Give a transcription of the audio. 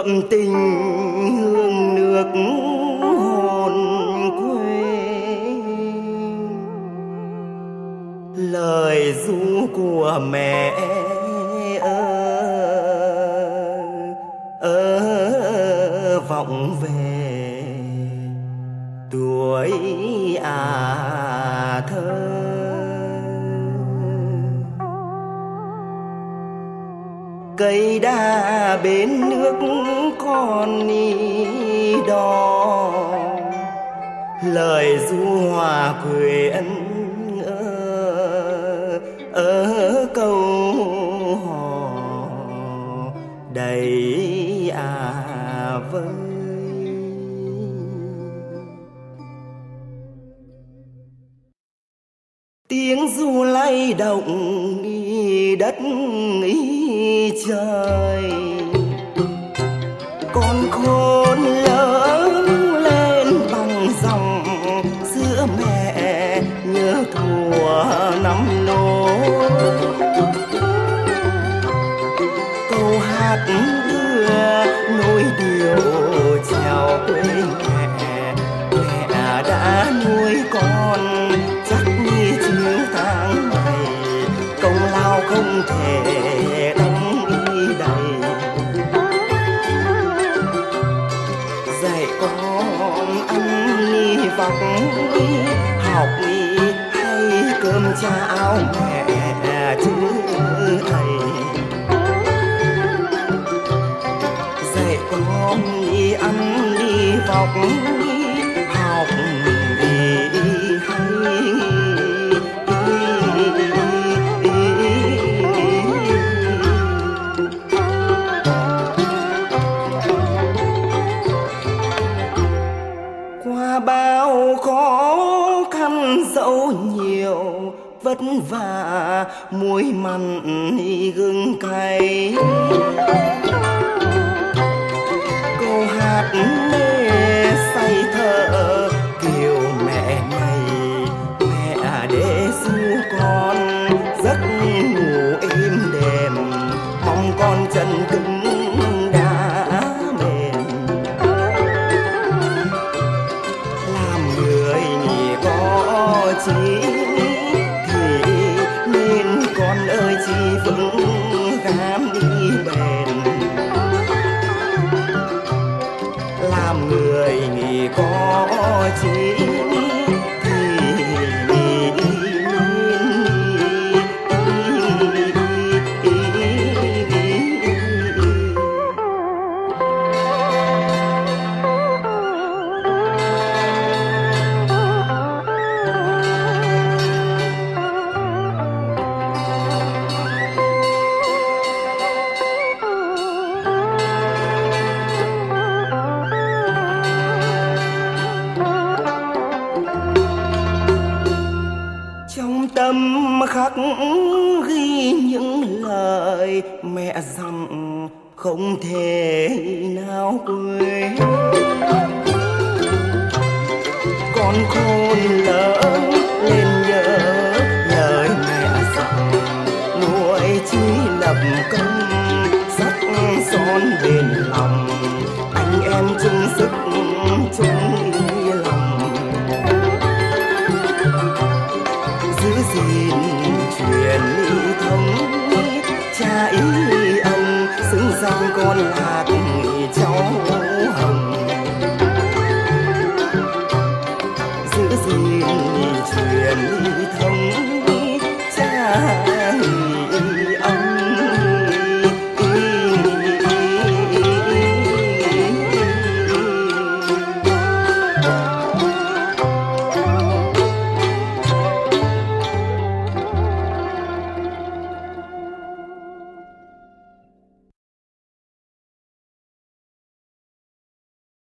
đượm tình hương nước hồn quê. Lời ru của mẹ vọng về tuổi thơ. Cây đa bên nước con đi đò, lời ru hòa quyện ở câu hò đầy vơi. Tiếng ru lay động đi đất ý trời, con khôn lớn lên bằng dòng sữa mẹ nhớ thuở năm nốt. Câu hát đưa nối điều chào quê mẹ, mẹ đã nuôi con chắc như chiếu tháng ngày, công lao không thể đong đầy. Dạy con ăn đi vọc đi học đi, hay cơm cháo mẹ chứ thầy. Dạy con đi ăn đi vọc đi học đi hay. Qua bao khó khăn dẫu nhiều vất vả, muối mặn gừng cay, câu hát mê say thở kiều mẹ này, mẹ để ru con giấc ngủ êm đềm, mong con chân cứng đã mềm. Làm người nhỉ có chí thì nên con ơi chi vững gắng đi bền. Làm người nghỉ có chí tâm khắc ghi những lời mẹ dặn không thể nào quên. Con khôn lớn lên nhớ lời mẹ dặn, nuôi chi lập công sắc son bền lòng, anh em chung sức chung ý lòng, giữ gìn truyền thống cha ý ông xứng danh con là cháu.